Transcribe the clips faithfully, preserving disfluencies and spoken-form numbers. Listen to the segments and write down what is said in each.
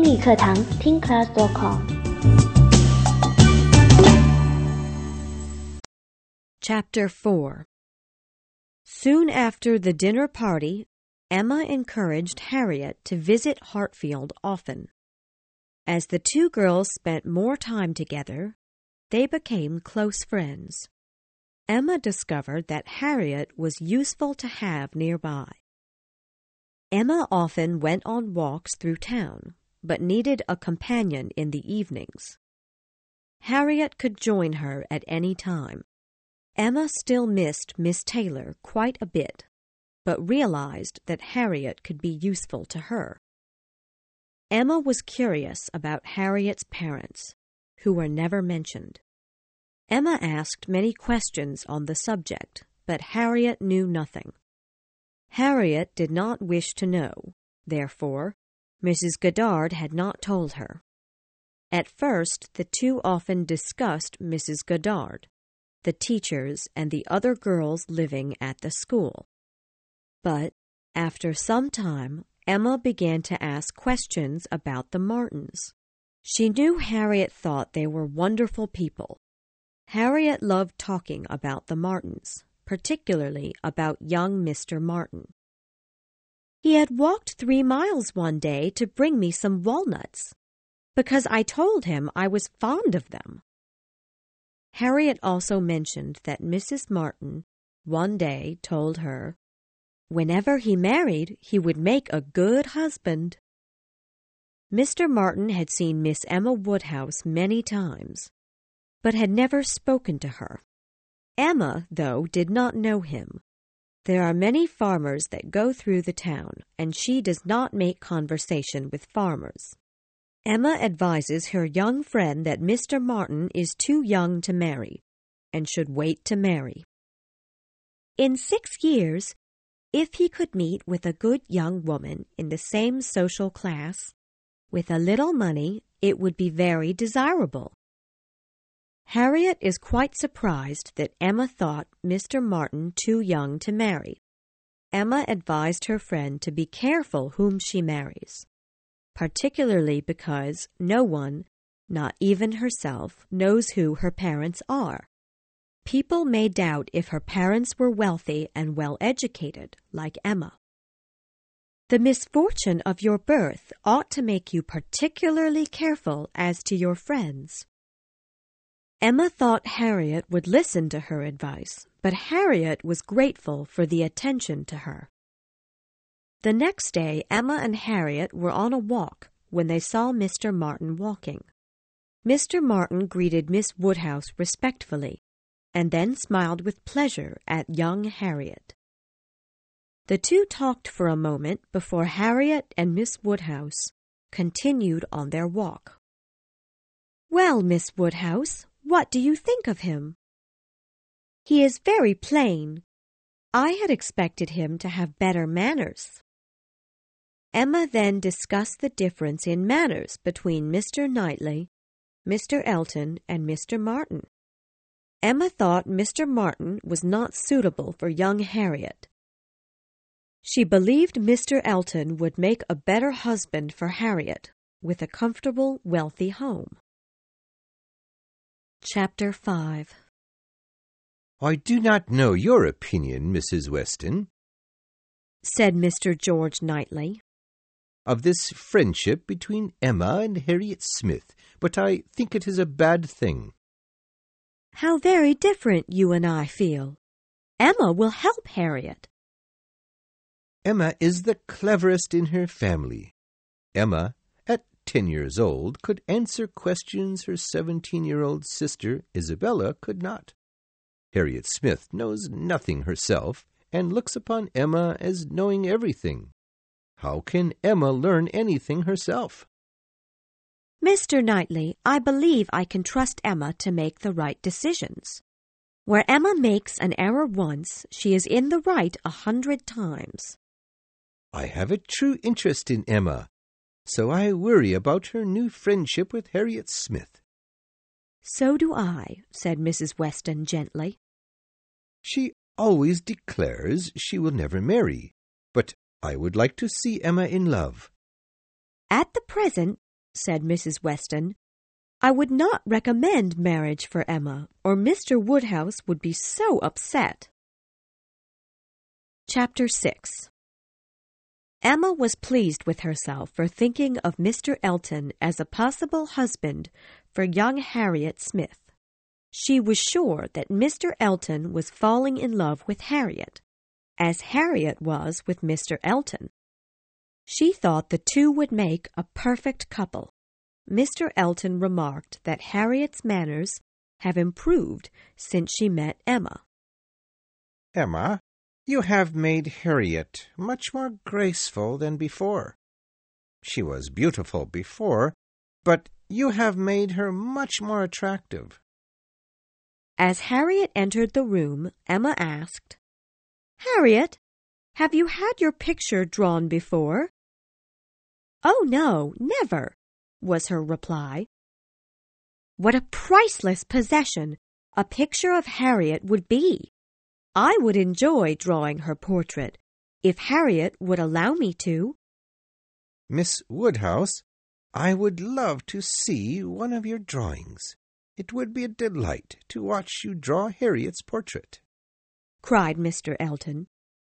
英语课堂听 class dot com。 Chapter four. Soon after the dinner party, Emma encouraged Harriet to visit Hartfield often. As the two girls spent more time together, they became close friends. Emma discovered that Harriet was useful to have nearby. Emma often went on walks through town, but needed a companion in the evenings. Harriet could join her at any time. Emma still missed Miss Taylor quite a bit, but realized that Harriet could be useful to her. Emma was curious about Harriet's parents, who were never mentioned. Emma asked many questions on the subject, but Harriet knew nothing. Harriet did not wish to know, therefore, Missus Goddard had not told her. At first, the two often discussed Missus Goddard, the teachers, and the other girls living at the school. But, after some time, Emma began to ask questions about the Martins. She knew Harriet thought they were wonderful people. Harriet loved talking about the Martins, particularly about young Mister Martin. He had walked three miles one day to bring me some walnuts, because I told him I was fond of them. Harriet also mentioned that Missus Martin one day told her, whenever he married, he would make a good husband. Mister Martin had seen Miss Emma Woodhouse many times, but had never spoken to her. Emma, though, did not know him. There are many farmers that go through the town, and she does not make conversation with farmers. Emma advises her young friend that Mister Martin is too young to marry, and should wait to marry. In six years, if he could meet with a good young woman in the same social class, with a little money, it would be very desirable. Harriet is quite surprised that Emma thought Mister Martin too young to marry. Emma advised her friend to be careful whom she marries, particularly because no one, not even herself, knows who her parents are. People may doubt if her parents were wealthy and well-educated, like Emma. The misfortune of your birth ought to make you particularly careful as to your friends. Emma thought Harriet would listen to her advice, but Harriet was grateful for the attention to her. The next day, Emma and Harriet were on a walk when they saw Mister Martin walking. Mister Martin greeted Miss Woodhouse respectfully, and then smiled with pleasure at young Harriet. The two talked for a moment before Harriet and Miss Woodhouse continued on their walk. "Well, Miss Woodhouse, what do you think of him?" "He is very plain. I had expected him to have better manners." Emma then discussed the difference in manners between Mister Knightley, Mister Elton, and Mister Martin. Emma thought Mister Martin was not suitable for young Harriet. She believed Mister Elton would make a better husband for Harriet, with a comfortable, wealthy home. Chapter five. "I do not know your opinion, Missus Weston," said Mister George Knightley, "of this friendship between Emma and Harriet Smith, but I think it is a bad thing." "How very different you and I feel. Emma will help Harriet." "Emma is the cleverest in her family. Emma, at ten years old, could answer questions her seventeen-year-old sister, Isabella, could not. Harriet Smith knows nothing herself, and looks upon Emma as knowing everything. How can Emma learn anything herself?" "Mister Knightley, I believe I can trust Emma to make the right decisions. Where Emma makes an error once, she is in the right a hundred times." "I have a true interest in Emma, so I worry about her new friendship with Harriet Smith." "So do I," said Missus Weston gently. "She always declares she will never marry, but I would like to see Emma in love." "At the present, said Missus Weston. "I would not recommend marriage for Emma, or Mister Woodhouse would be so upset." Chapter six. Emma was pleased with herself for thinking of Mister Elton as a possible husband for young Harriet Smith. She was sure that Mister Elton was falling in love with Harriet, as Harriet was with Mister Elton. She thought the two would make a perfect couple. Mister Elton remarked that Harriet's manners have improved since she met Emma. "Emma, you have made Harriet much more graceful than before. She was beautiful before, but you have made her much more attractive." As Harriet entered the room, Emma asked, "Harriet, have you had your picture drawn before?" "Oh, no, never," was her reply. "What a priceless possession a picture of Harriet would be! I would enjoy drawing her portrait, if Harriet would allow me to." "Miss Woodhouse, I would love to see one of your drawings. It would be a delight to watch you draw Harriet's portrait," cried Mister Elton.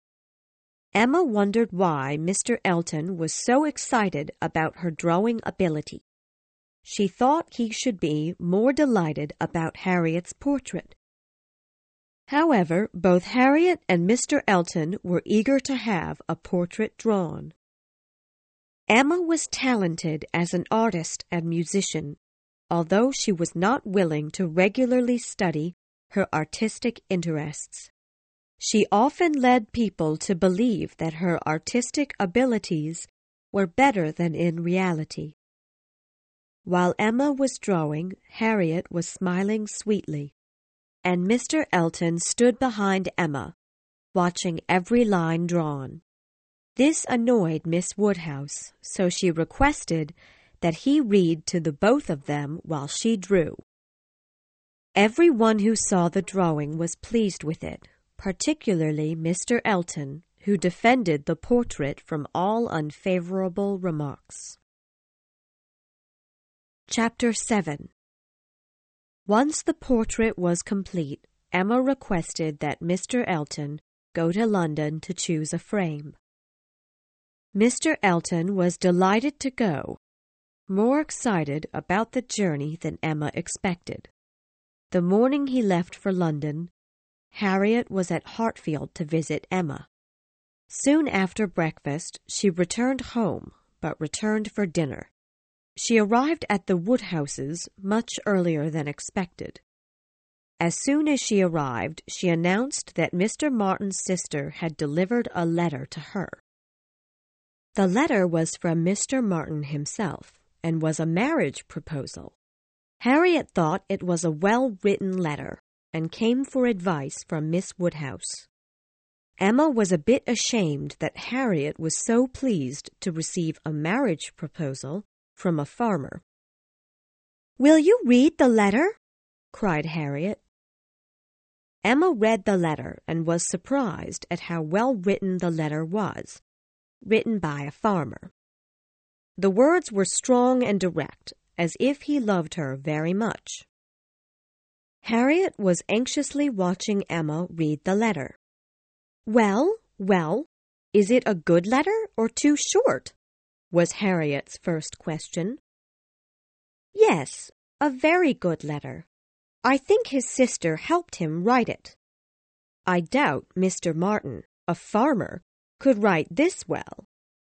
Emma wondered why Mister Elton was so excited about her drawing ability. She thought he should be more delighted about Harriet's portrait. However, both Harriet and Mister Elton were eager to have a portrait drawn. Emma was talented as an artist and musician, although she was not willing to regularly study her artistic interests. She often led people to believe that her artistic abilities were better than in reality. While Emma was drawing, Harriet was smiling sweetly, and Mister Elton stood behind Emma, watching every line drawn. This annoyed Miss Woodhouse, so she requested that he read to the both of them while she drew. Every one who saw the drawing was pleased with it, particularly Mister Elton, who defended the portrait from all unfavorable remarks. Chapter seven. Once the portrait was complete, Emma requested that Mister Elton go to London to choose a frame. Mister Elton was delighted to go, more excited about the journey than Emma expected. The morning he left for London, Harriet was at Hartfield to visit Emma. Soon after breakfast, she returned home, but returned for dinner. She arrived at the Woodhouses much earlier than expected. As soon as she arrived, she announced that Mister Martin's sister had delivered a letter to her. The letter was from Mister Martin himself, and was a marriage proposal. Harriet thought it was a well-written letter, and came for advice from Miss Woodhouse. Emma was a bit ashamed that Harriet was so pleased to receive a marriage proposal from a farmer. "Will you read the letter?" cried Harriet. Emma read the letter and was surprised at how well written the letter was, written by a farmer. The words were strong and direct, as if he loved her very much. Harriet was anxiously watching Emma read the letter. "Well, well, is it a good letter or too short?" was Harriet's first question. "Yes, a very good letter. I think his sister helped him write it. I doubt Mister Martin, a farmer, could write this well."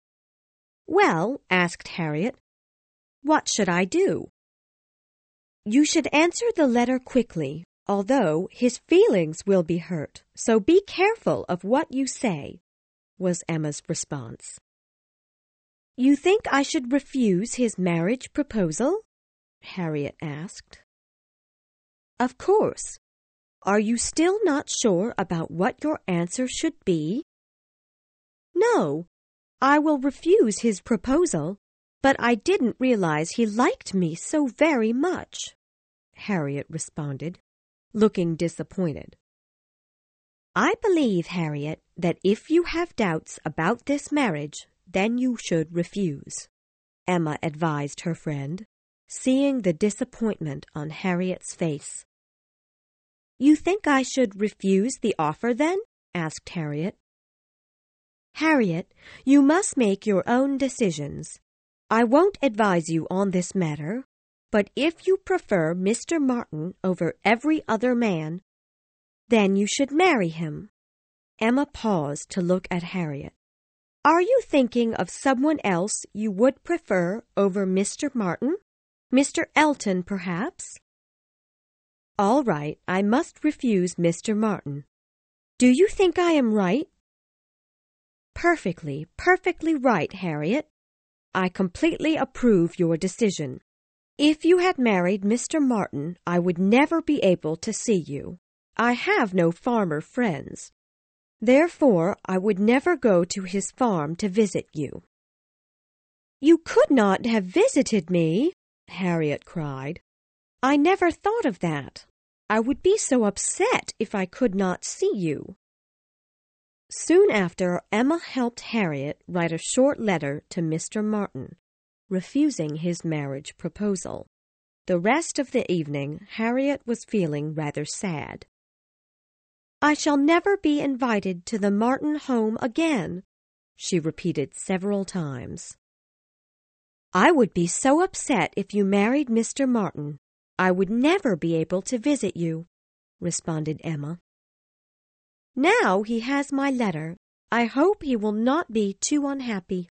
"Well," asked Harriet, "what should I do?" "You should answer the letter quickly, although his feelings will be hurt, so be careful of what you say," was Emma's response. "You think I should refuse his marriage proposal?" Harriet asked. "Of course. Are you still not sure about what your answer should be?" "No, I will refuse his proposal, but I didn't realize he liked me so very much," Harriet responded, looking disappointed. "I believe, Harriet, that if you have doubts about this marriage, then you should refuse," Emma advised her friend, seeing the disappointment on Harriet's face. "You think I should refuse the offer, then?" asked Harriet. "Harriet, you must make your own decisions. I won't advise you on this matter, but if you prefer Mister Martin over every other man, then you should marry him." Emma paused to look at Harriet. "Are you thinking of someone else you would prefer over Mister Martin? Mister Elton, perhaps?" "All right, I must refuse Mister Martin. Do you think I am right?" "Perfectly, perfectly right, Harriet. I completely approve your decision. If you had married Mister Martin, I would never be able to see you. I have no farmer friends. Therefore, I would never go to his farm to visit you." "You could not have visited me," Harriet cried. "I never thought of that. I would be so upset if I could not see you." Soon after, Emma helped Harriet write a short letter to Mister Martin, refusing his marriage proposal. The rest of the evening, Harriet was feeling rather sad. "I shall never be invited to the Martin home again," she repeated several times. "I would be so upset if you married Mister Martin. I would never be able to visit you," responded Emma. "Now he has my letter. I hope he will not be too unhappy."